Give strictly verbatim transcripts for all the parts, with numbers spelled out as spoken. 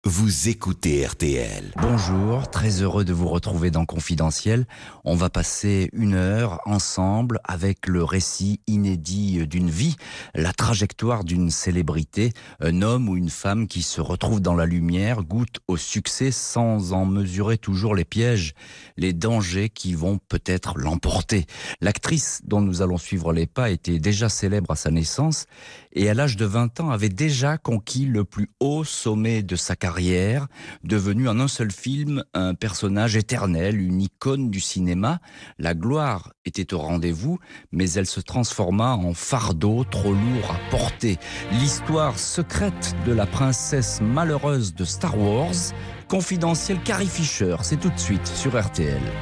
Vous écoutez R T L. Bonjour, très heureux de vous retrouver dans Confidentiel. On va passer une heure ensemble avec le récit inédit d'une vie, la trajectoire d'une célébrité, un homme ou une femme qui se retrouve dans la lumière, goûte au succès sans en mesurer toujours les pièges, les dangers qui vont peut-être l'emporter. L'actrice dont nous allons suivre les pas était déjà célèbre à sa naissance et à l'âge de vingt ans avait déjà conquis le plus haut sommet de sa carrière, devenu en un seul film un personnage éternel, une icône du cinéma. La gloire était au rendez-vous, mais elle se transforma en fardeau trop lourd à porter. L'histoire secrète de la princesse malheureuse de Star Wars, Confidentiel, Carrie Fisher, c'est tout de suite sur R T L.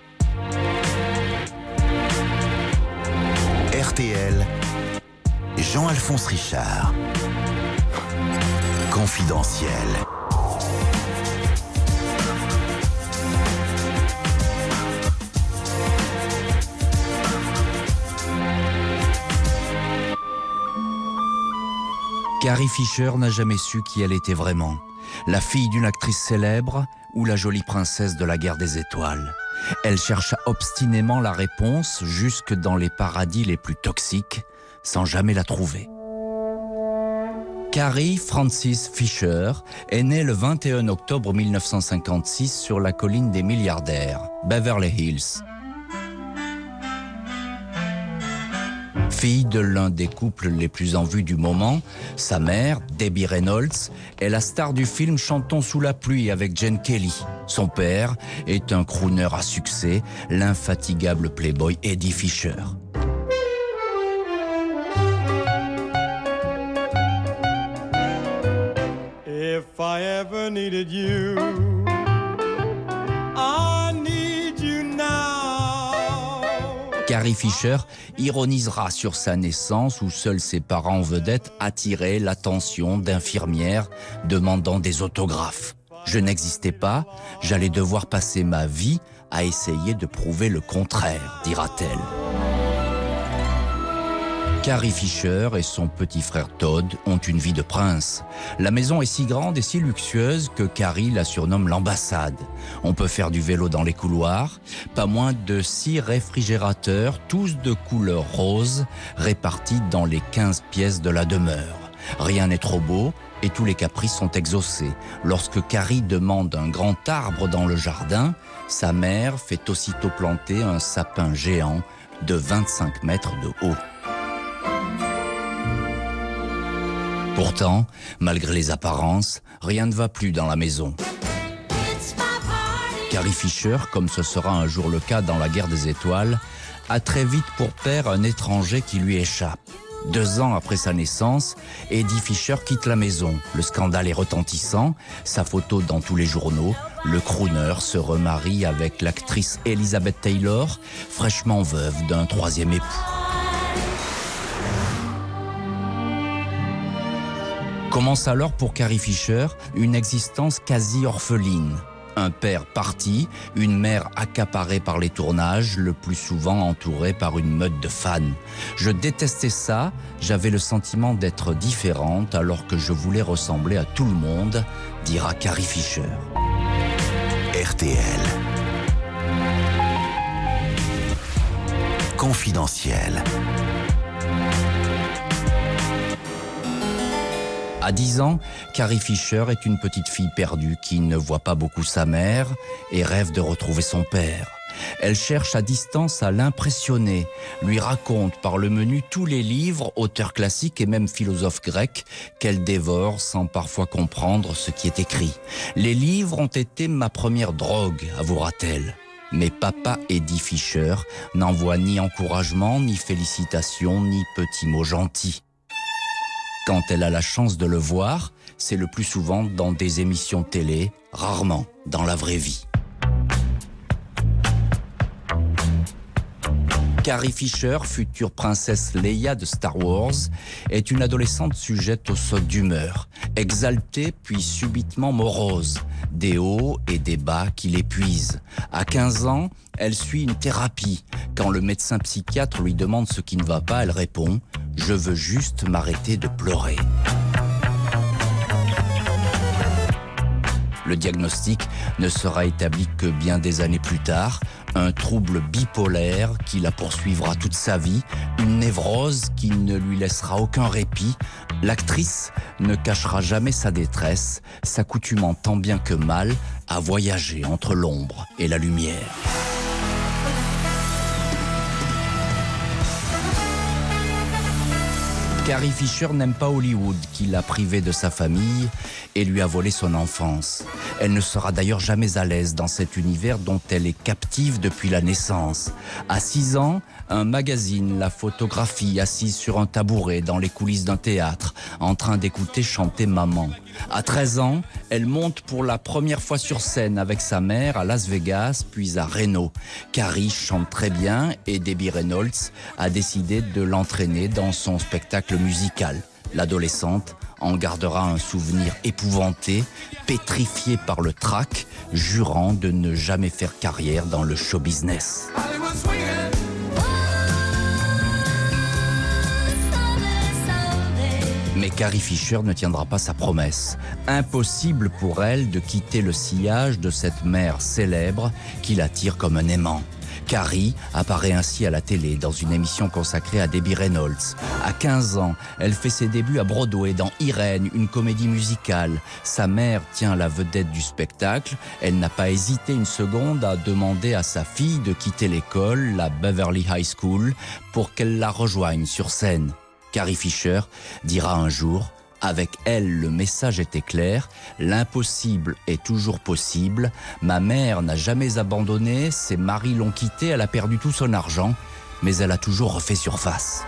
R T L, Jean-Alphonse Richard. Confidentiel. Carrie Fisher n'a jamais su qui elle était vraiment. La fille d'une actrice célèbre ou la jolie princesse de la guerre des étoiles. Elle chercha obstinément la réponse jusque dans les paradis les plus toxiques, sans jamais la trouver. Carrie Frances Fisher est née le vingt et un octobre mille neuf cent cinquante-six sur la colline des milliardaires, Beverly Hills. Fille de l'un des couples les plus en vue du moment, sa mère, Debbie Reynolds, est la star du film Chantons sous la pluie avec Gene Kelly. Son père est un crooner à succès, l'infatigable playboy Eddie Fisher. If I ever needed you, I need you now. Carrie Fisher ironisera sur sa naissance où seuls ses parents vedettes attiraient l'attention d'infirmières demandant des autographes. Je n'existais pas, j'allais devoir passer ma vie à essayer de prouver le contraire, dira-t-elle. Carrie Fisher et son petit frère Todd ont une vie de prince. La maison est si grande et si luxueuse que Carrie la surnomme l'ambassade. On peut faire du vélo dans les couloirs, pas moins de six réfrigérateurs, tous de couleur rose, répartis dans les quinze pièces de la demeure. Rien n'est trop beau et tous les caprices sont exaucés. Lorsque Carrie demande un grand arbre dans le jardin, sa mère fait aussitôt planter un sapin géant de vingt-cinq mètres de haut. Pourtant, malgré les apparences, rien ne va plus dans la maison. Carrie Fisher, comme ce sera un jour le cas dans la guerre des étoiles, a très vite pour père un étranger qui lui échappe. Deux ans après sa naissance, Eddie Fisher quitte la maison. Le scandale est retentissant, sa photo dans tous les journaux. Le crooner se remarie avec l'actrice Elizabeth Taylor, fraîchement veuve d'un troisième époux. Commence alors pour Carrie Fisher une existence quasi orpheline. Un père parti, une mère accaparée par les tournages, le plus souvent entourée par une meute de fans. Je détestais ça, j'avais le sentiment d'être différente alors que je voulais ressembler à tout le monde, dira Carrie Fisher. R T L. Confidentiel. À dix ans, Carrie Fisher est une petite fille perdue qui ne voit pas beaucoup sa mère et rêve de retrouver son père. Elle cherche à distance à l'impressionner, lui raconte par le menu tous les livres, auteurs classiques et même philosophes grecs qu'elle dévore sans parfois comprendre ce qui est écrit. Les livres ont été ma première drogue, avouera-t-elle. Mais papa Eddie Fisher n'envoie ni encouragement, ni félicitations, ni petits mots gentils. Quand elle a la chance de le voir, c'est le plus souvent dans des émissions télé, rarement dans la vraie vie. Carrie Fisher, future princesse Leia de Star Wars, est une adolescente sujette aux sautes d'humeur, exaltée puis subitement morose, des hauts et des bas qui l'épuisent. À quinze ans, elle suit une thérapie. Quand le médecin psychiatre lui demande ce qui ne va pas, elle répond « Je veux juste m'arrêter de pleurer ». Le diagnostic ne sera établi que bien des années plus tard. Un trouble bipolaire qui la poursuivra toute sa vie, une névrose qui ne lui laissera aucun répit. L'actrice ne cachera jamais sa détresse, s'accoutumant tant bien que mal à voyager entre l'ombre et la lumière. Carrie Fisher n'aime pas Hollywood, qui l'a privée de sa famille et lui a volé son enfance. Elle ne sera d'ailleurs jamais à l'aise dans cet univers dont elle est captive depuis la naissance. À six ans, un magazine la photographie assise sur un tabouret dans les coulisses d'un théâtre, en train d'écouter chanter maman. À treize ans, elle monte pour la première fois sur scène avec sa mère à Las Vegas, puis à Reno. Carrie chante très bien et Debbie Reynolds a décidé de l'entraîner dans son spectacle musical. L'adolescente en gardera un souvenir épouvanté, pétrifiée par le trac, jurant de ne jamais faire carrière dans le show business. Mais Carrie Fisher ne tiendra pas sa promesse. Impossible pour elle de quitter le sillage de cette mère célèbre qui l'attire comme un aimant. Carrie apparaît ainsi à la télé dans une émission consacrée à Debbie Reynolds. À quinze ans, elle fait ses débuts à Broadway dans Irène, une comédie musicale. Sa mère tient la vedette du spectacle. Elle n'a pas hésité une seconde à demander à sa fille de quitter l'école, la Beverly High School, pour qu'elle la rejoigne sur scène. Carrie Fisher dira un jour: avec elle, le message était clair, l'impossible est toujours possible, ma mère n'a jamais abandonné, ses maris l'ont quittée, elle a perdu tout son argent, mais elle a toujours refait surface.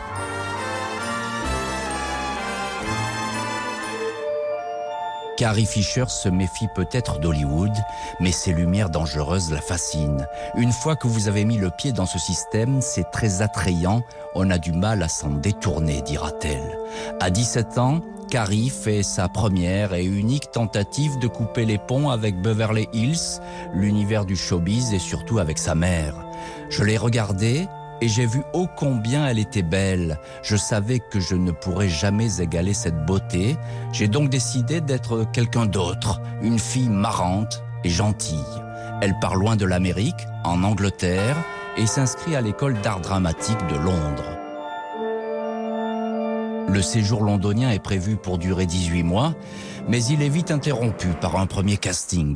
Carrie Fisher se méfie peut-être d'Hollywood, mais ses lumières dangereuses la fascinent. Une fois que vous avez mis le pied dans ce système, c'est très attrayant, on a du mal à s'en détourner, dira-t-elle. À dix-sept ans, Carrie fait sa première et unique tentative de couper les ponts avec Beverly Hills, l'univers du showbiz et surtout avec sa mère. Je l'ai regardée et j'ai vu ô combien elle était belle. Je savais que je ne pourrais jamais égaler cette beauté. J'ai donc décidé d'être quelqu'un d'autre, une fille marrante et gentille. Elle part loin de l'Amérique, en Angleterre, et s'inscrit à l'école d'art dramatique de Londres. Le séjour londonien est prévu pour durer dix-huit mois, mais il est vite interrompu par un premier casting.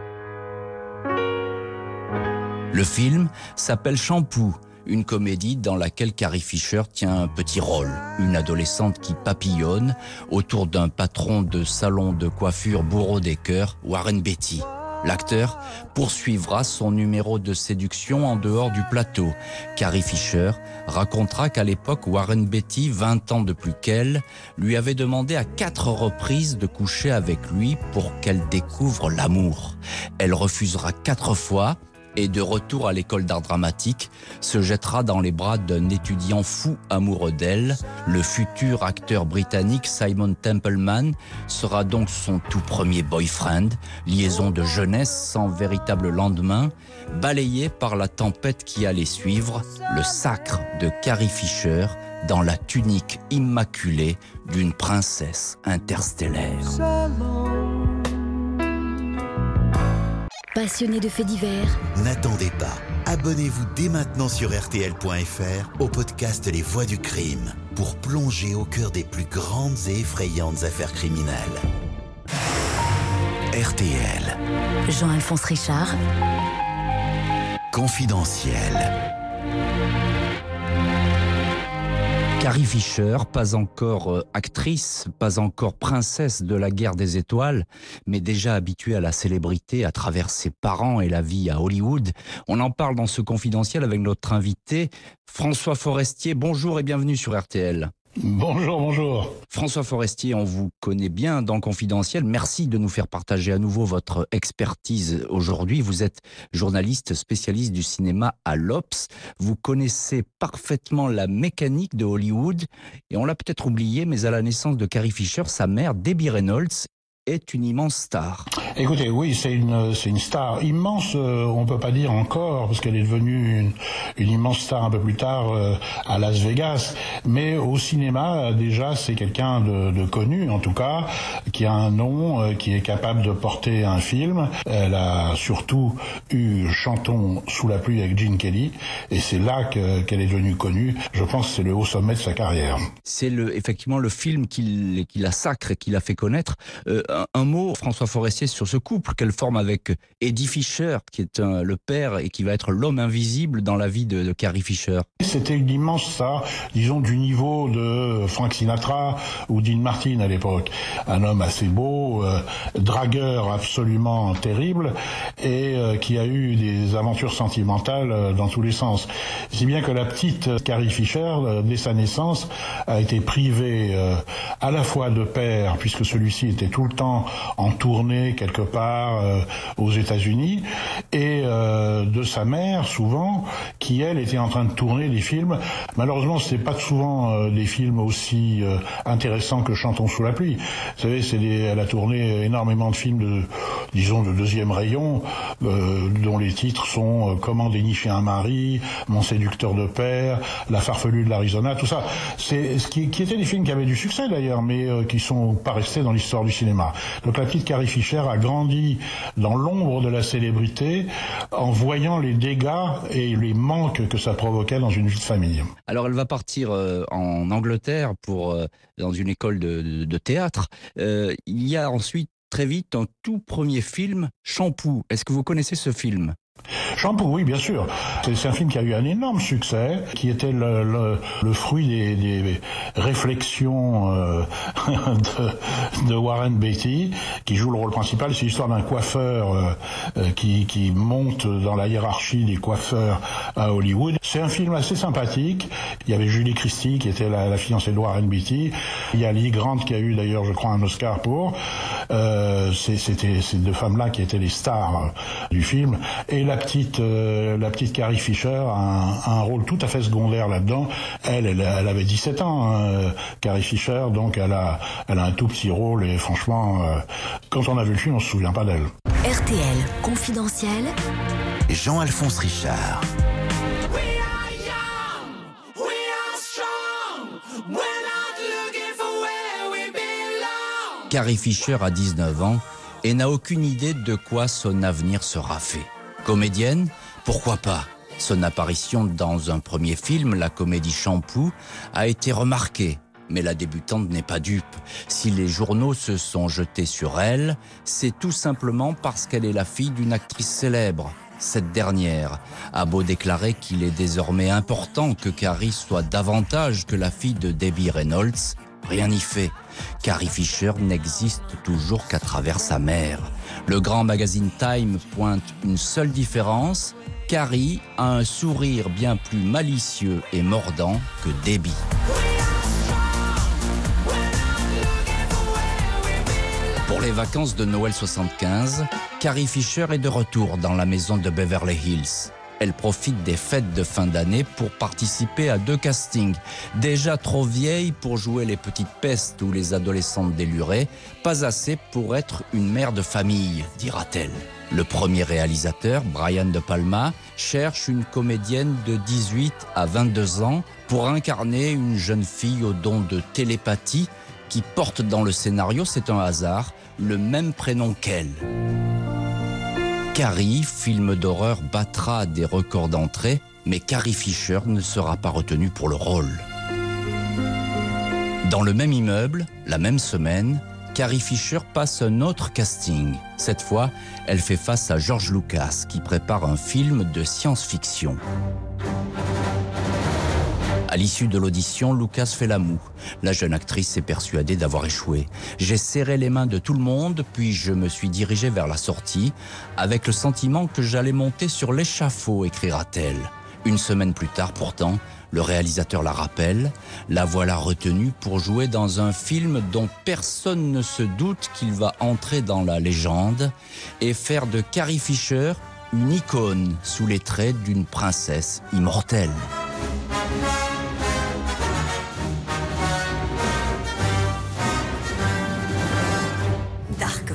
Le film s'appelle Shampoo, une comédie dans laquelle Carrie Fisher tient un petit rôle, une adolescente qui papillonne autour d'un patron de salon de coiffure bourreau des cœurs, Warren Beatty. L'acteur poursuivra son numéro de séduction en dehors du plateau. Carrie Fisher racontera qu'à l'époque, Warren Beatty, vingt ans de plus qu'elle, lui avait demandé à quatre reprises de coucher avec lui pour qu'elle découvre l'amour. Elle refusera quatre fois et de retour à l'école d'art dramatique, se jettera dans les bras d'un étudiant fou amoureux d'elle. Le futur acteur britannique Simon Templeman sera donc son tout premier boyfriend, liaison de jeunesse sans véritable lendemain, balayée par la tempête qui allait suivre, le sacre de Carrie Fisher dans la tunique immaculée d'une princesse interstellaire. Passionné de faits divers, N'attendez pas. Abonnez-vous dès maintenant sur R T L point F R au podcast Les Voix du crime pour plonger au cœur des plus grandes et effrayantes affaires criminelles. R T L. Jean-Alphonse Richard, Confidentiel. Carrie Fisher, pas encore euh, actrice, pas encore princesse de la guerre des étoiles, mais déjà habituée à la célébrité à travers ses parents et la vie à Hollywood. On en parle dans ce confidentiel avec notre invité, François Forestier. Bonjour et bienvenue sur R T L. Bonjour, bonjour. François Forestier, on vous connaît bien dans Confidentiel. Merci de nous faire partager à nouveau votre expertise aujourd'hui. Vous êtes journaliste spécialiste du cinéma à l'Obs. Vous connaissez parfaitement la mécanique de Hollywood. Et on l'a peut-être oublié, mais à la naissance de Carrie Fisher, sa mère, Debbie Reynolds, est une immense star. Écoutez, oui, c'est une, c'est une star immense, euh, on peut pas dire encore, parce qu'elle est devenue une, une immense star un peu plus tard euh, à Las Vegas, mais au cinéma, déjà, c'est quelqu'un de, de connu, en tout cas, qui a un nom, euh, qui est capable de porter un film. Elle a surtout eu Chantons sous la pluie avec Gene Kelly, et c'est là que, qu'elle est devenue connue. Je pense que c'est le haut sommet de sa carrière. C'est le, effectivement le film qui, qui la sacre et qui l'a fait connaître. Euh, un, un mot, François Forestier, sur ce couple qu'elle forme avec Eddie Fisher, qui est un, le père et qui va être l'homme invisible dans la vie de, de Carrie Fisher. C'était une immense star, disons du niveau de Frank Sinatra ou Dean Martin à l'époque. Un homme assez beau, euh, dragueur absolument terrible et euh, qui a eu des aventures sentimentales euh, dans tous les sens. Si bien que la petite Carrie Fisher, euh, dès sa naissance, a été privée euh, à la fois de père, puisque celui-ci était tout le temps en tournée quelque part euh, aux États-Unis, et euh, de sa mère souvent, qui elle était en train de tourner des films. Malheureusement, c'est pas souvent euh, des films aussi euh, intéressants que Chantons sous la pluie. Vous savez, c'est des, elle a tourné énormément de films de, disons, de deuxième rayon, euh, dont les titres sont euh, Comment dénicher un mari, Mon séducteur de père, La farfelue de l'Arizona, tout ça. C'est ce qui, qui étaient des films qui avaient du succès d'ailleurs, mais euh, qui sont pas restés dans l'histoire du cinéma. Donc la petite Carrie Fisher a grandi dans l'ombre de la célébrité en voyant les dégâts et les manques que ça provoquait dans une vie de famille. Alors elle va partir euh, en Angleterre pour euh, dans une école de, de, de théâtre. Euh, il y a ensuite très vite un tout premier film, Shampoo. Est-ce que vous connaissez ce film ? Shampoo, oui, bien sûr. C'est, c'est un film qui a eu un énorme succès, qui était le, le, le fruit des, des réflexions euh, de, de Warren Beatty, qui joue le rôle principal. C'est l'histoire d'un coiffeur euh, qui, qui monte dans la hiérarchie des coiffeurs à Hollywood. C'est un film assez sympathique. Il y avait Julie Christie, qui était la, la fiancée de Warren Beatty. Il y a Lee Grant, qui a eu d'ailleurs, je crois, un Oscar pour. Euh, c'est, c'était ces deux femmes-là qui étaient les stars du film. Et la petite, euh, la petite Carrie Fisher a un, a un rôle tout à fait secondaire là-dedans. Elle, elle, elle avait dix-sept ans, hein, Carrie Fisher, donc elle a, elle a un tout petit rôle et franchement, euh, quand on a vu le film, on se souvient pas d'elle. R T L confidentiel. Jean-Alphonse Richard. Carrie Fisher a dix-neuf ans et n'a aucune idée de quoi son avenir sera fait. Comédienne, pourquoi pas ? Son apparition dans un premier film, la comédie Shampoo, a été remarquée. Mais la débutante n'est pas dupe. Si les journaux se sont jetés sur elle, c'est tout simplement parce qu'elle est la fille d'une actrice célèbre. Cette dernière a beau déclarer qu'il est désormais important que Carrie soit davantage que la fille de Debbie Reynolds, rien n'y fait. Carrie Fisher n'existe toujours qu'à travers sa mère. Le grand magazine Time pointe une seule différence. Carrie a un sourire bien plus malicieux et mordant que Debbie. Pour les vacances de Noël soixante-quinze, Carrie Fisher est de retour dans la maison de Beverly Hills. Elle profite des fêtes de fin d'année pour participer à deux castings. Déjà trop vieille pour jouer les petites pestes ou les adolescentes délurées, pas assez pour être une mère de famille, dira-t-elle. Le premier réalisateur, Brian De Palma, cherche une comédienne de dix-huit à vingt-deux ans pour incarner une jeune fille au don de télépathie qui porte dans le scénario, c'est un hasard, le même prénom qu'elle. Carrie, film d'horreur, battra des records d'entrée, mais Carrie Fisher ne sera pas retenue pour le rôle. Dans le même immeuble, la même semaine, Carrie Fisher passe un autre casting. Cette fois, elle fait face à George Lucas, qui prépare un film de science-fiction. À l'issue de l'audition, Lucas fait la moue. La jeune actrice est persuadée d'avoir échoué. J'ai serré les mains de tout le monde, puis je me suis dirigé vers la sortie, avec le sentiment que j'allais monter sur l'échafaud, écrira-t-elle. Une semaine plus tard, pourtant, le réalisateur la rappelle. La voilà retenue pour jouer dans un film dont personne ne se doute qu'il va entrer dans la légende et faire de Carrie Fisher une icône sous les traits d'une princesse immortelle. Dark.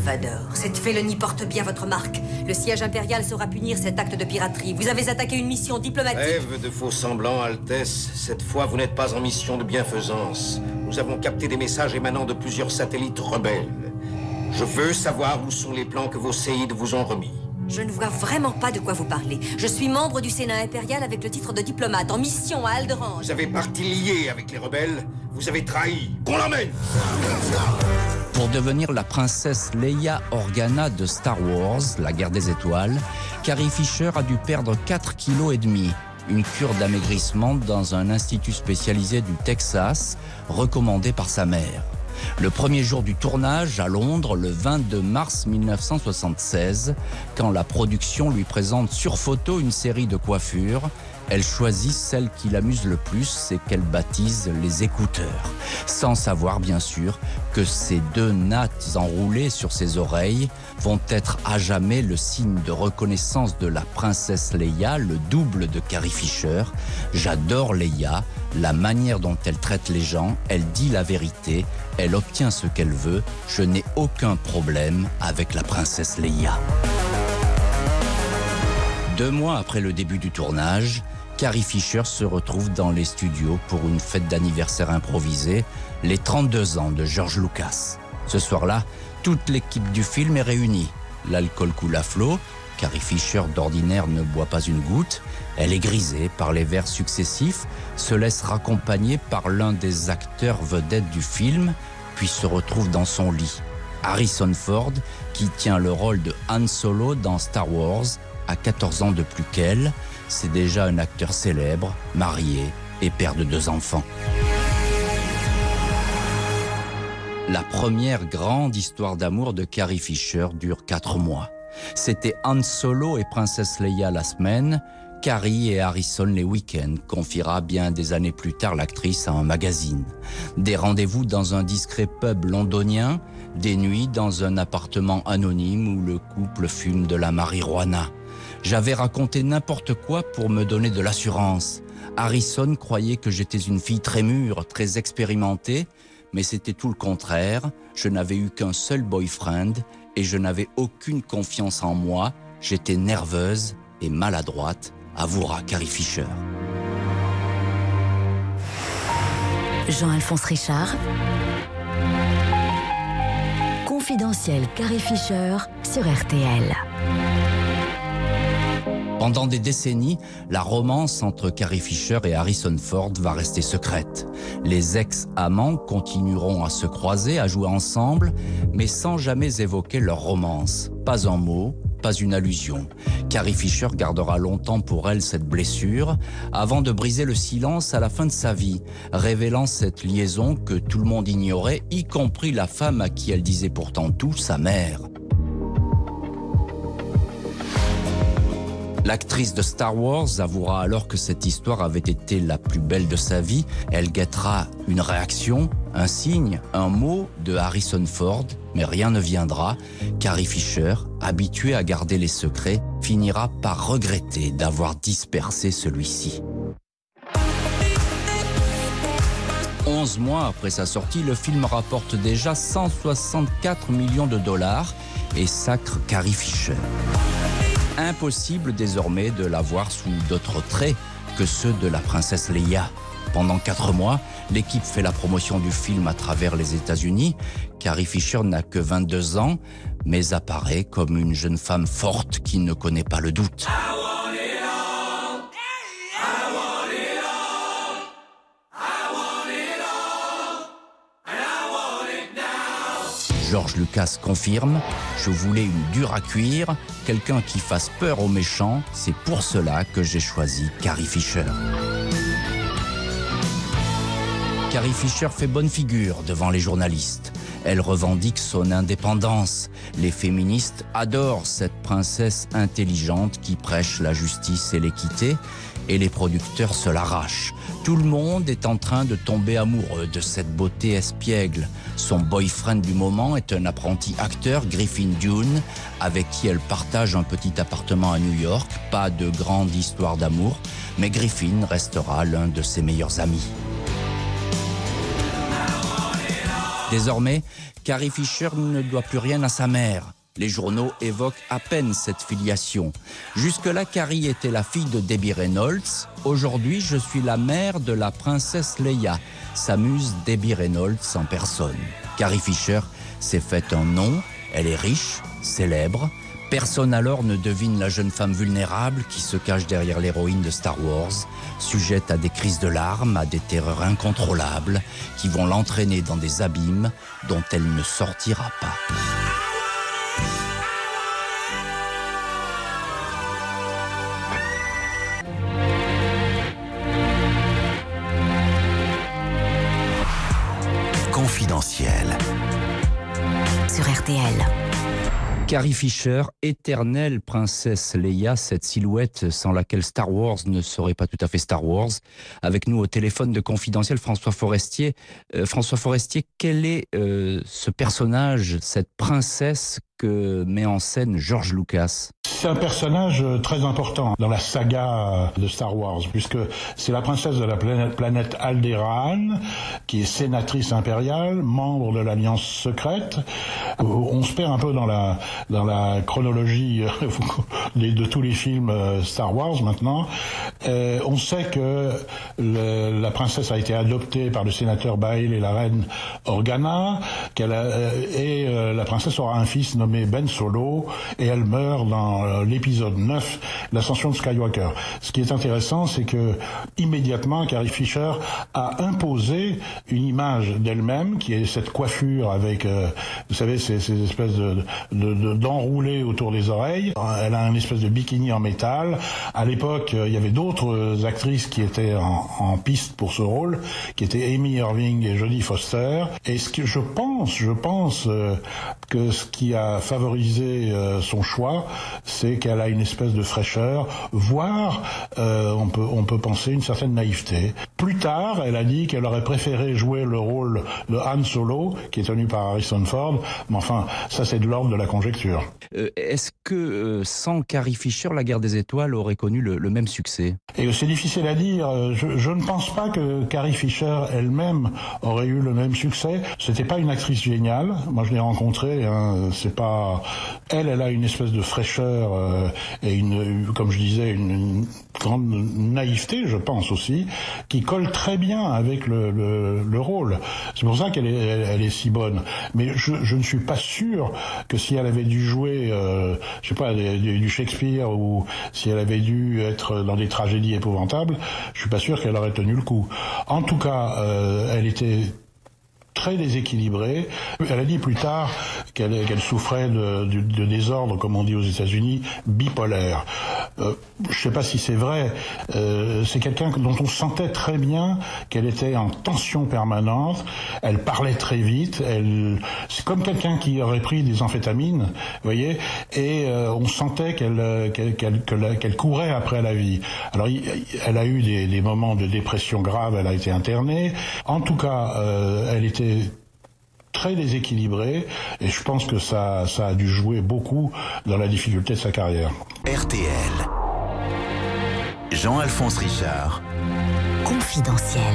Cette félonie porte bien votre marque. Le siège impérial saura punir cet acte de piraterie. Vous avez attaqué une mission diplomatique. Rêve de faux semblants, Altesse. Cette fois, vous n'êtes pas en mission de bienfaisance. Nous avons capté des messages émanant de plusieurs satellites rebelles. Je veux savoir où sont les plans que vos séides vous ont remis. Je ne vois vraiment pas de quoi vous parlez. Je suis membre du Sénat impérial avec le titre de diplomate, en mission à Alderaan. Vous avez parti lié avec les rebelles. Vous avez trahi. Qu'on l'emmène! Pour devenir la princesse Leia Organa de Star Wars, la guerre des étoiles, Carrie Fisher a dû perdre quatre kilos et demi. Une cure d'amaigrissement dans un institut spécialisé du Texas, recommandé par sa mère. Le premier jour du tournage, à Londres, le vingt-deux mars mille neuf cent soixante-seize, quand la production lui présente sur photo une série de coiffures, elle choisit celle qui l'amuse le plus et qu'elle baptise les écouteurs. Sans savoir, bien sûr, que ces deux nattes enroulées sur ses oreilles vont être à jamais le signe de reconnaissance de la princesse Leia, le double de Carrie Fisher. J'adore Leia, la manière dont elle traite les gens, elle dit la vérité, elle obtient ce qu'elle veut. Je n'ai aucun problème avec la princesse Leia. Deux mois après le début du tournage, Carrie Fisher se retrouve dans les studios pour une fête d'anniversaire improvisée, les trente-deux ans de George Lucas. Ce soir-là, toute l'équipe du film est réunie. L'alcool coule à flot, Carrie Fisher d'ordinaire ne boit pas une goutte. Elle est grisée par les verres successifs, se laisse raccompagner par l'un des acteurs vedettes du film, puis se retrouve dans son lit. Harrison Ford, qui tient le rôle de Han Solo dans Star Wars, a quatorze ans de plus qu'elle. C'est déjà un acteur célèbre, marié et père de deux enfants. La première grande histoire d'amour de Carrie Fisher dure quatre mois. C'était Han Solo et Princesse Leia la semaine, Carrie et Harrison les week-ends, confiera bien des années plus tard l'actrice à un magazine. Des rendez-vous dans un discret pub londonien, des nuits dans un appartement anonyme où le couple fume de la marijuana. J'avais raconté n'importe quoi pour me donner de l'assurance. Harrison croyait que j'étais une fille très mûre, très expérimentée, mais c'était tout le contraire. Je n'avais eu qu'un seul boyfriend et je n'avais aucune confiance en moi. J'étais nerveuse et maladroite, avouera Carrie Fisher. Jean-Alphonse Richard. Confidentiel Carrie Fisher sur R T L. Pendant des décennies, la romance entre Carrie Fisher et Harrison Ford va rester secrète. Les ex-amants continueront à se croiser, à jouer ensemble, mais sans jamais évoquer leur romance. Pas un mot, pas une allusion. Carrie Fisher gardera longtemps pour elle cette blessure, avant de briser le silence à la fin de sa vie, révélant cette liaison que tout le monde ignorait, y compris la femme à qui elle disait pourtant tout, sa mère. L'actrice de Star Wars avouera alors que cette histoire avait été la plus belle de sa vie. Elle guettera une réaction, un signe, un mot de Harrison Ford, mais rien ne viendra. Carrie Fisher, habituée à garder les secrets, finira par regretter d'avoir dispersé celui-ci. Onze mois après sa sortie, le film rapporte déjà cent soixante-quatre millions de dollars et sacre Carrie Fisher. Impossible désormais de la voir sous d'autres traits que ceux de la princesse Leia. Pendant quatre mois, l'équipe fait la promotion du film à travers les États-Unis. Carrie Fisher n'a que vingt-deux ans, mais apparaît comme une jeune femme forte qui ne connaît pas le doute. George Lucas confirme « Je voulais une dure à cuire, quelqu'un qui fasse peur aux méchants, c'est pour cela que j'ai choisi Carrie Fisher. » Carrie Fisher fait bonne figure devant les journalistes. Elle revendique son indépendance. Les féministes adorent cette princesse intelligente qui prêche la justice et l'équité, et les producteurs se l'arrachent. Tout le monde est en train de tomber amoureux de cette beauté espiègle. Son boyfriend du moment est un apprenti acteur, Griffin Dunne, avec qui elle partage un petit appartement à New York. Pas de grande histoire d'amour, mais Griffin restera l'un de ses meilleurs amis. Désormais, Carrie Fisher ne doit plus rien à sa mère. Les journaux évoquent à peine cette filiation. Jusque-là, Carrie était la fille de Debbie Reynolds. Aujourd'hui, je suis la mère de la princesse Leia, s'amuse Debbie Reynolds en personne. Carrie Fisher s'est fait un nom, elle est riche, célèbre. Personne alors ne devine la jeune femme vulnérable qui se cache derrière l'héroïne de Star Wars, sujette à des crises de larmes, à des terreurs incontrôlables qui vont l'entraîner dans des abîmes dont elle ne sortira pas. Confidentiel. Sur R T L. Carrie Fisher, éternelle princesse Leia, cette silhouette sans laquelle Star Wars ne serait pas tout à fait Star Wars. Avec nous au téléphone de Confidentiel, François Forestier. Euh, François Forestier, quel est euh, ce personnage, cette princesse que met en scène George Lucas? C'est un personnage très important dans la saga de Star Wars, puisque c'est la princesse de la planète, planète Alderaan, qui est sénatrice impériale, membre de l'Alliance secrète. On se perd un peu dans la, dans la chronologie de tous les films Star Wars maintenant. Euh, on sait que le, la princesse a été adoptée par le sénateur Bail et la reine Organa, qu'elle a, et euh, la princesse aura un fils nommé Ben Solo, et elle meurt dans l'épisode neuf, l'ascension de Skywalker. Ce qui est intéressant, c'est que immédiatement, Carrie Fisher a imposé une image d'elle-même, qui est cette coiffure avec, euh, vous savez, ces, ces espèces de, de, de, d'enroulés autour des oreilles. Elle a une espèce de bikini en métal. À l'époque, il y avait d'autres actrices qui étaient en, en piste pour ce rôle, qui étaient Amy Irving et Jodie Foster. Et ce que je pense, je pense euh, que ce qui a favorisé euh, son choix, c'est qu'elle a une espèce de fraîcheur, voire euh, on peut on peut penser une certaine naïveté. Plus tard, elle a dit qu'elle aurait préféré jouer le rôle de Han Solo, qui est tenu par Harrison Ford, mais enfin, ça c'est de l'ordre de la conjecture. Euh, est-ce que euh, sans Carrie Fisher, La Guerre des Étoiles aurait connu le, le même succès? Et c'est difficile à dire. Je, je ne pense pas que Carrie Fisher elle-même aurait eu le même succès. C'était pas une actrice géniale. Moi, je l'ai rencontrée. Hein, c'est pas elle. Elle a une espèce de fraîcheur euh, et une, comme je disais, une, une grande naïveté, je pense aussi, qui colle très bien avec le, le, le rôle. C'est pour ça qu'elle est, elle, elle est si bonne. Mais je, je ne suis pas sûr que si elle avait dû jouer, euh, je sais pas, du Shakespeare, ou si elle avait dû être dans des tragédies épouvantables, je suis pas sûr qu'elle aurait tenu le coup. En tout cas, euh, elle était très déséquilibrée. Elle a dit plus tard qu'elle, qu'elle souffrait de, de, de désordre, comme on dit aux États-Unis, bipolaire. Euh, je sais pas si c'est vrai. Euh, c'est quelqu'un dont on sentait très bien qu'elle était en tension permanente. Elle parlait très vite. Elle, c'est comme quelqu'un qui aurait pris des amphétamines, vous voyez. Et euh, on sentait qu'elle, qu'elle, qu'elle, qu'elle courait après la vie. Alors, elle a eu des, des moments de dépression grave. Elle a été internée. En tout cas, euh, elle était très déséquilibré, et je pense que ça, ça a dû jouer beaucoup dans la difficulté de sa carrière. R T L. Jean-Alphonse Richard. Confidentiel.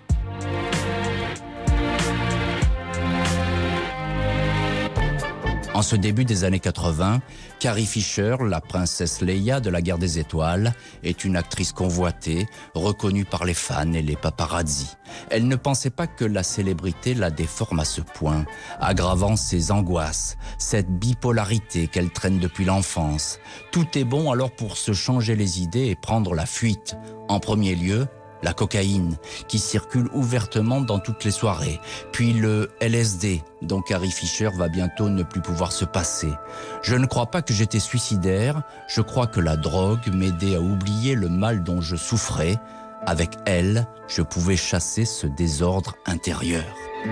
En ce début des années quatre-vingts, Carrie Fisher, la princesse Leia de La Guerre des Étoiles, est une actrice convoitée, reconnue par les fans et les paparazzi. Elle ne pensait pas que la célébrité la déforme à ce point, aggravant ses angoisses, cette bipolarité qu'elle traîne depuis l'enfance. Tout est bon alors pour se changer les idées et prendre la fuite. En premier lieu, la cocaïne, qui circule ouvertement dans toutes les soirées, puis le L S D, dont Carrie Fisher va bientôt ne plus pouvoir se passer. Je ne crois pas que j'étais suicidaire, je crois que la drogue m'aidait à oublier le mal dont je souffrais. Avec elle, je pouvais chasser ce désordre intérieur.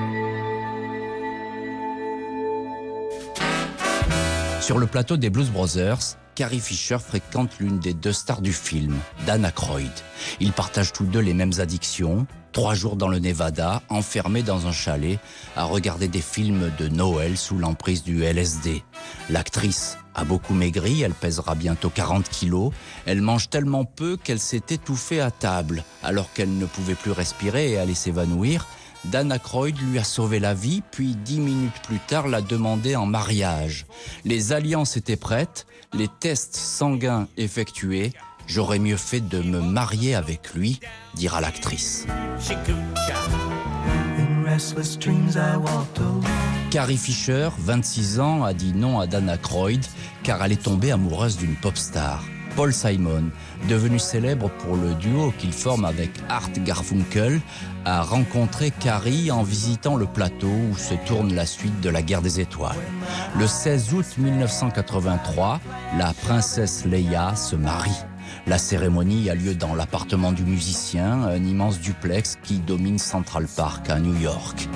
Sur le plateau des Blues Brothers, Carrie Fisher fréquente l'une des deux stars du film, Dan Aykroyd. Ils partagent tous deux les mêmes addictions. Trois jours dans le Nevada, enfermés dans un chalet, à regarder des films de Noël sous l'emprise du L S D. L'actrice a beaucoup maigri, elle pèsera bientôt quarante kilos. Elle mange tellement peu qu'elle s'est étouffée à table, alors qu'elle ne pouvait plus respirer et allait s'évanouir. Dan Aykroyd lui a sauvé la vie, puis dix minutes plus tard l'a demandé en mariage. Les alliances étaient prêtes, les tests sanguins effectués. J'aurais mieux fait de me marier avec lui, dira l'actrice. Carrie Fisher, vingt-six ans, a dit non à Dan Aykroyd car elle est tombée amoureuse d'une pop star. Paul Simon, devenu célèbre pour le duo qu'il forme avec Art Garfunkel, a rencontré Carrie en visitant le plateau où se tourne la suite de la Guerre des Étoiles. Le seize août mille neuf cent quatre-vingt-trois, la princesse Leia se marie. La cérémonie a lieu dans l'appartement du musicien, un immense duplex qui domine Central Park à New York.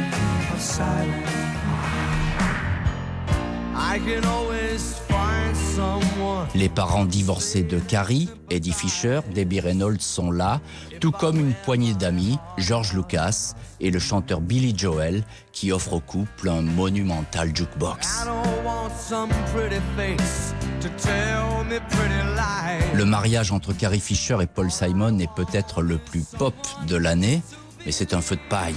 Les parents divorcés de Carrie, Eddie Fisher, Debbie Reynolds sont là, tout comme une poignée d'amis, George Lucas et le chanteur Billy Joel, qui offre au couple un monumental jukebox. Le mariage entre Carrie Fisher et Paul Simon est peut-être le plus pop de l'année, mais c'est un feu de paille.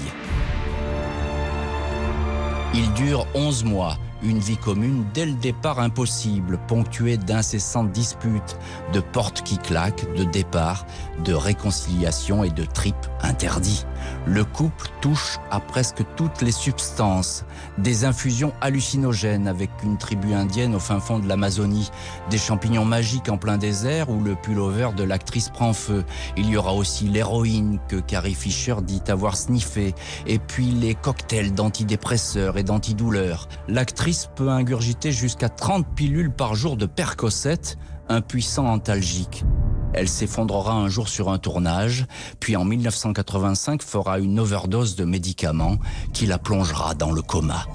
Il dure onze mois, une vie commune dès le départ impossible, ponctuée d'incessantes disputes, de portes qui claquent, de départs, de réconciliations et de tripes interdits. Le couple touche à presque toutes les substances, des infusions hallucinogènes avec une tribu indienne au fin fond de l'Amazonie, des champignons magiques en plein désert où le pullover de l'actrice prend feu. Il y aura aussi l'héroïne que Carrie Fisher dit avoir sniffé, et puis les cocktails d'antidépresseurs et d'antidouleurs. L'actrice peut ingurgiter jusqu'à trente pilules par jour de Percocet, un puissant antalgique. Elle s'effondrera un jour sur un tournage, puis en mille neuf cent quatre-vingt-cinq fera une overdose de médicaments qui la plongera dans le coma.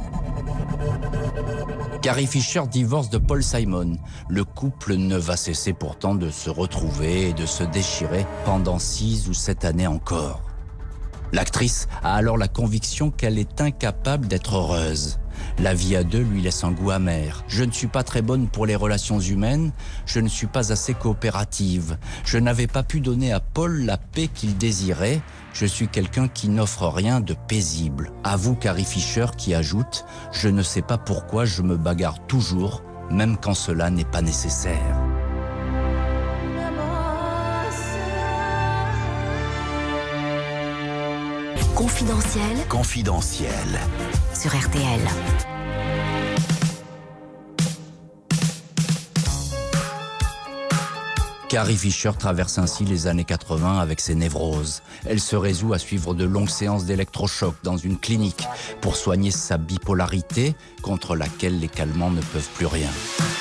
Carrie Fisher divorce de Paul Simon. Le couple ne va cesser pourtant de se retrouver et de se déchirer pendant six ou sept années encore. L'actrice a alors la conviction qu'elle est incapable d'être heureuse. La vie à deux lui laisse un goût amer. Je ne suis pas très bonne pour les relations humaines, je ne suis pas assez coopérative. Je n'avais pas pu donner à Paul la paix qu'il désirait. Je suis quelqu'un qui n'offre rien de paisible. Avoue Carrie Fisher qui ajoute « Je ne sais pas pourquoi je me bagarre toujours, même quand cela n'est pas nécessaire. » Confidentiel. Confidentiel. Sur R T L. Carrie Fisher traverse ainsi les années quatre-vingts avec ses névroses. Elle se résout à suivre de longues séances d'électrochoc dans une clinique pour soigner sa bipolarité contre laquelle les calmants ne peuvent plus rien.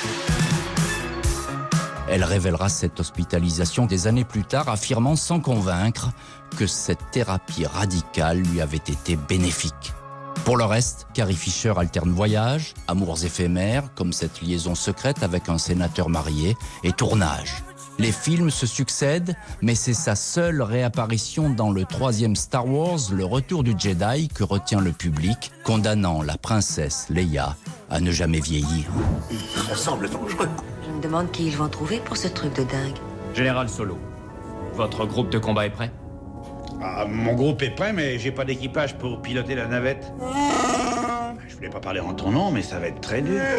Elle révélera cette hospitalisation des années plus tard, affirmant sans convaincre que cette thérapie radicale lui avait été bénéfique. Pour le reste, Carrie Fisher alterne voyages, amours éphémères, comme cette liaison secrète avec un sénateur marié, et tournage. Les films se succèdent, mais c'est sa seule réapparition dans le troisième Star Wars, le retour du Jedi, que retient le public, condamnant la princesse Leia à ne jamais vieillir. Ça semble dangereux. Je me demande qui ils vont trouver pour ce truc de dingue. Général Solo, votre groupe de combat est prêt ? Ah, mon groupe est prêt, mais j'ai pas d'équipage pour piloter la navette. Je voulais pas parler en ton nom, mais ça va être très dur.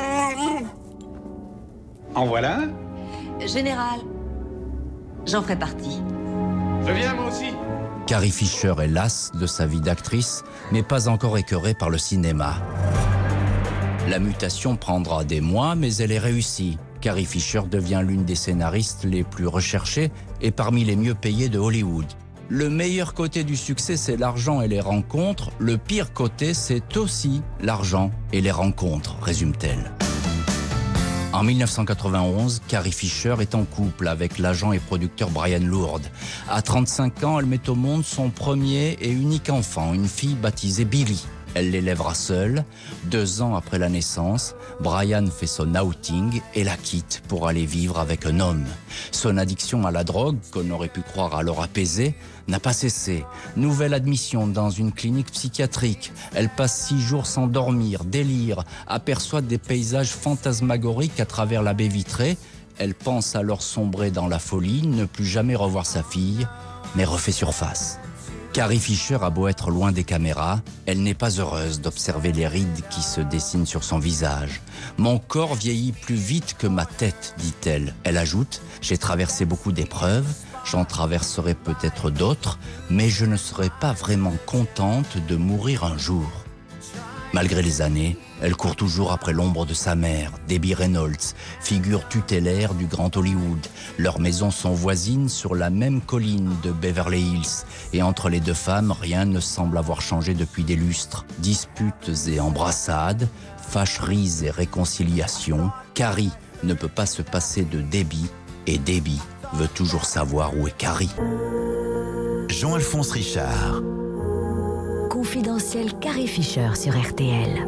En voilà un ? Général, j'en ferai partie. Je viens, moi aussi. Carrie Fisher est lasse de sa vie d'actrice, mais pas encore écœurée par le cinéma. La mutation prendra des mois, mais elle est réussie. Carrie Fisher devient l'une des scénaristes les plus recherchées et parmi les mieux payées de Hollywood. Le meilleur côté du succès, c'est l'argent et les rencontres. Le pire côté, c'est aussi l'argent et les rencontres, résume-t-elle. En mille neuf cent quatre-vingt-onze, Carrie Fisher est en couple avec l'agent et producteur Brian Lourdes. À trente-cinq ans, elle met au monde son premier et unique enfant, une fille baptisée Billy. Elle l'élèvera seule. Deux ans après la naissance, Brian fait son outing et la quitte pour aller vivre avec un homme. Son addiction à la drogue, qu'on aurait pu croire alors apaisée, n'a pas cessé. Nouvelle admission dans une clinique psychiatrique. Elle passe six jours sans dormir, délire, aperçoit des paysages fantasmagoriques à travers la baie vitrée. Elle pense alors sombrer dans la folie, ne plus jamais revoir sa fille, mais refait surface. Carrie Fisher a beau être loin des caméras, elle n'est pas heureuse d'observer les rides qui se dessinent sur son visage. « Mon corps vieillit plus vite que ma tête », dit-elle. Elle ajoute « J'ai traversé beaucoup d'épreuves, j'en traverserai peut-être d'autres, mais je ne serai pas vraiment contente de mourir un jour. » Malgré les années, elle court toujours après l'ombre de sa mère, Debbie Reynolds, figure tutélaire du Grand Hollywood. Leurs maisons sont voisines sur la même colline de Beverly Hills. Et entre les deux femmes, rien ne semble avoir changé depuis des lustres. Disputes et embrassades, fâcheries et réconciliations. Carrie ne peut pas se passer de Debbie et Debbie veut toujours savoir où est Carrie. Jean-Alphonse Richard. Confidentiel Carrie Fisher sur R T L.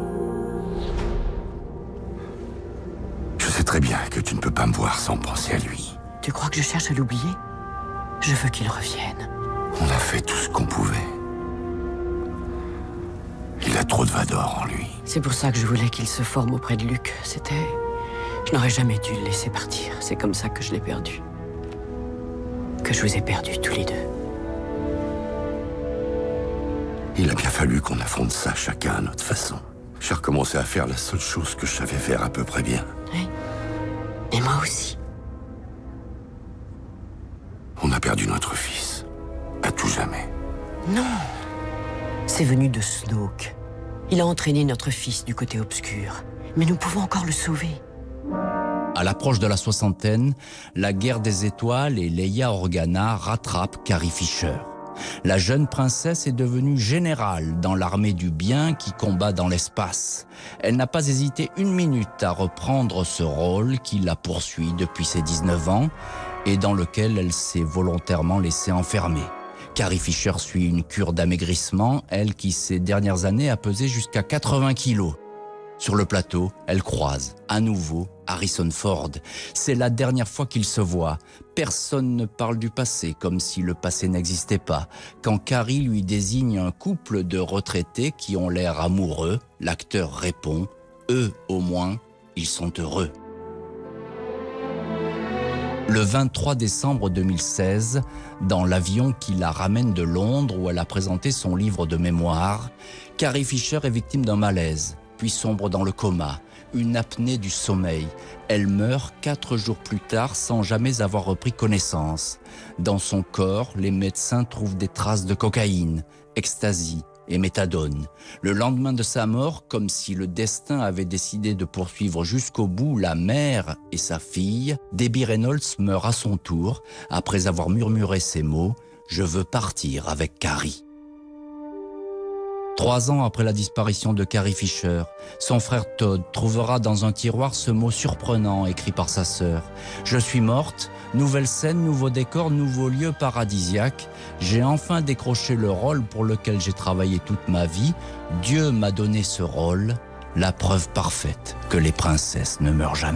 Je sais très bien que tu ne peux pas me voir sans penser à lui. Tu crois que je cherche à l'oublier? Je veux qu'il revienne. On a fait tout ce qu'on pouvait. Il a trop de Vador en lui. C'est pour ça que je voulais qu'il se forme auprès de Luc. C'était... Je n'aurais jamais dû le laisser partir. C'est comme ça que je l'ai perdu. Que je vous ai perdus tous les deux. Il a bien fallu qu'on affronte ça chacun à notre façon. J'ai recommencé à faire la seule chose que je savais faire à peu près bien. Oui. Et moi aussi. On a perdu notre fils. À tout jamais. Non. C'est venu de Snoke. Il a entraîné notre fils du côté obscur. Mais nous pouvons encore le sauver. À l'approche de la soixantaine, la guerre des étoiles et Leia Organa rattrapent Carrie Fisher. La jeune princesse est devenue générale dans l'armée du bien qui combat dans l'espace. Elle n'a pas hésité une minute à reprendre ce rôle qui la poursuit depuis ses dix-neuf ans et dans lequel elle s'est volontairement laissée enfermer. Carrie Fisher suit une cure d'amaigrissement, elle qui ces dernières années a pesé jusqu'à quatre-vingts kilos. Sur le plateau, elle croise à nouveau Harrison Ford. C'est la dernière fois qu'ils se voient. Personne ne parle du passé, comme si le passé n'existait pas. Quand Carrie lui désigne un couple de retraités qui ont l'air amoureux, l'acteur répond « Eux, au moins, ils sont heureux ». Le vingt-trois décembre deux mille seize, dans l'avion qui la ramène de Londres où elle a présenté son livre de mémoire, Carrie Fisher est victime d'un malaise, puis sombre dans le coma, une apnée du sommeil. Elle meurt quatre jours plus tard sans jamais avoir repris connaissance. Dans son corps, les médecins trouvent des traces de cocaïne, ecstasy et méthadone. Le lendemain de sa mort, comme si le destin avait décidé de poursuivre jusqu'au bout la mère et sa fille, Debbie Reynolds meurt à son tour après avoir murmuré ces mots « Je veux partir avec Carrie ». Trois ans après la disparition de Carrie Fisher, son frère Todd trouvera dans un tiroir ce mot surprenant écrit par sa sœur. « Je suis morte, nouvelle scène, nouveau décor, nouveau lieu paradisiaque. J'ai enfin décroché le rôle pour lequel j'ai travaillé toute ma vie. Dieu m'a donné ce rôle, la preuve parfaite que les princesses ne meurent jamais. »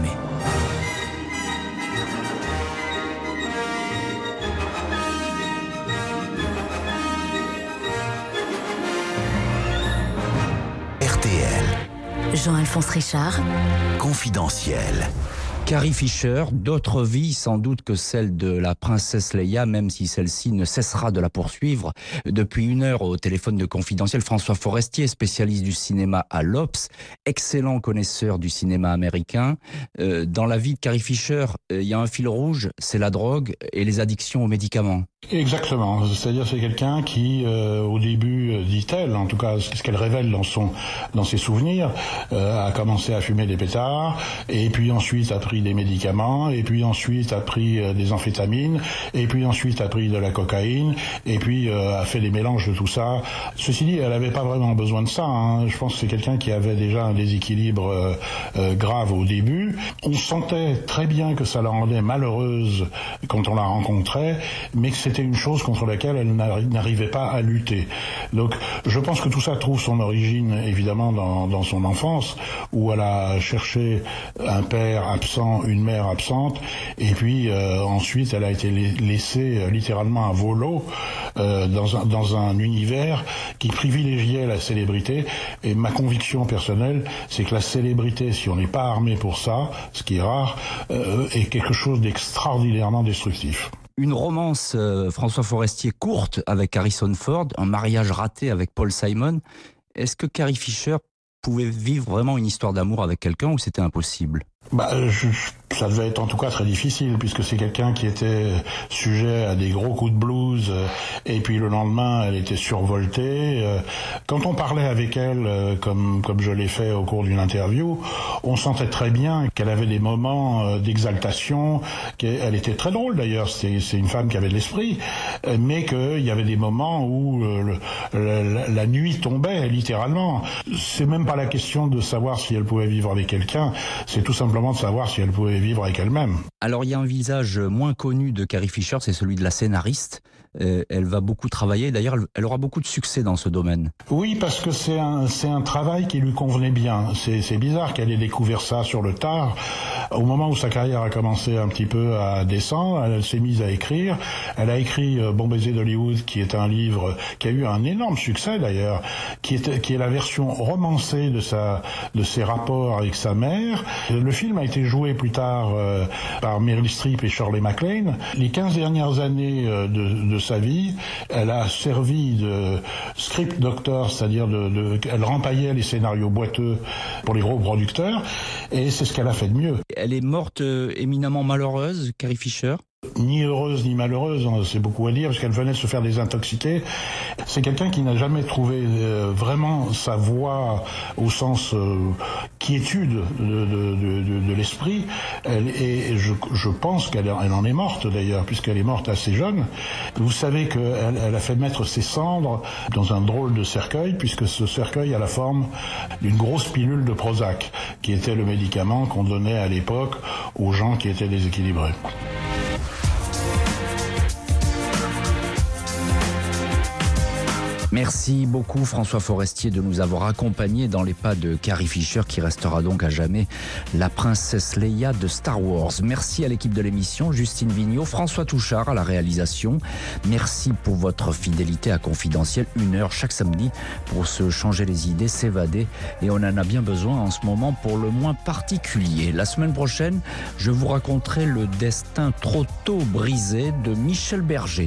Jean-Alphonse Richard. Confidentiel. Carrie Fisher, d'autres vies sans doute que celle de la princesse Leia, même si celle-ci ne cessera de la poursuivre. Depuis une heure au téléphone de Confidentiel, François Forestier, spécialiste du cinéma à l'O P S, excellent connaisseur du cinéma américain. Euh, dans la vie de Carrie Fisher, il euh, y a un fil rouge, c'est la drogue et les addictions aux médicaments. Exactement, c'est-à-dire c'est quelqu'un qui, euh, au début, dit-elle, en tout cas ce qu'elle révèle dans son, dans ses souvenirs, euh, a commencé à fumer des pétards, et puis ensuite a pris des médicaments, et puis ensuite a pris euh, des amphétamines, et puis ensuite a pris de la cocaïne, et puis euh, a fait des mélanges de tout ça. Ceci dit, elle n'avait pas vraiment besoin de ça. Hein. Je pense que c'est quelqu'un qui avait déjà un déséquilibre euh, euh, grave au début. On sentait très bien que ça la rendait malheureuse quand on la rencontrait, mais que c'était une chose contre laquelle elle n'arrivait pas à lutter. Donc, je pense que tout ça trouve son origine, évidemment, dans, dans son enfance, où elle a cherché un père absent, une mère absente, et puis euh, ensuite, elle a été laissée euh, littéralement à volo euh, dans, un, dans un univers qui privilégiait la célébrité. Et ma conviction personnelle, c'est que la célébrité, si on n'est pas armé pour ça, ce qui est rare, euh, est quelque chose d'extraordinairement destructif. Une romance, euh, François Forestier, courte avec Harrison Ford, un mariage raté avec Paul Simon. Est-ce que Carrie Fisher pouvait vivre vraiment une histoire d'amour avec quelqu'un ou c'était impossible ? Bah, je, ça devait être en tout cas très difficile, puisque c'est quelqu'un qui était sujet à des gros coups de blues, et puis le lendemain, elle était survoltée. Quand on parlait avec elle, comme, comme je l'ai fait au cours d'une interview, on sentait très bien qu'elle avait des moments d'exaltation, qu'elle était très drôle d'ailleurs, c'est, c'est une femme qui avait de l'esprit, mais qu'il y avait des moments où le, la, la nuit tombait, littéralement. C'est même pas la question de savoir si elle pouvait vivre avec quelqu'un, c'est tout simplement de savoir si elle pouvait vivre avec elle-même. Alors il y a un visage moins connu de Carrie Fisher, c'est celui de la scénariste. Euh, elle va beaucoup travailler, d'ailleurs elle, elle aura beaucoup de succès dans ce domaine. Oui, parce que c'est un, c'est un travail qui lui convenait bien. C'est, c'est bizarre qu'elle ait découvert ça sur le tard. Au moment où sa carrière a commencé un petit peu à descendre, elle s'est mise à écrire. Elle a écrit Bon baiser d'Hollywood, qui est un livre qui a eu un énorme succès d'ailleurs, qui est, qui est la version romancée de, sa, de ses rapports avec sa mère. Le film a été joué plus tard euh, par Meryl Streep et Shirley MacLaine. Les quinze dernières années euh, de, de sa vie, elle a servi de script doctor, c'est-à-dire de, de, elle rempaillait les scénarios boiteux pour les gros producteurs, et c'est ce qu'elle a fait de mieux. Elle est morte euh, éminemment malheureuse, Carrie Fisher. Ni heureuse ni malheureuse, c'est beaucoup à dire, parce qu'elle venait de se faire désintoxiquer. C'est quelqu'un qui n'a jamais trouvé euh, vraiment sa voie au sens euh, quiétude de, de, de, de, de l'esprit. Elle, et je, je pense qu'elle elle en est morte d'ailleurs, puisqu'elle est morte assez jeune. Vous savez qu'elle elle a fait mettre ses cendres dans un drôle de cercueil, puisque ce cercueil a la forme d'une grosse pilule de Prozac, qui était le médicament qu'on donnait à l'époque aux gens qui étaient déséquilibrés. Merci beaucoup François Forestier de nous avoir accompagnés dans les pas de Carrie Fisher, qui restera donc à jamais la princesse Leia de Star Wars. Merci à l'équipe de l'émission, Justine Vignot, François Touchard à la réalisation. Merci pour votre fidélité à Confidentiel, une heure chaque samedi pour se changer les idées, s'évader, et on en a bien besoin en ce moment pour le moins particulier. La semaine prochaine, je vous raconterai le destin trop tôt brisé de Michel Berger.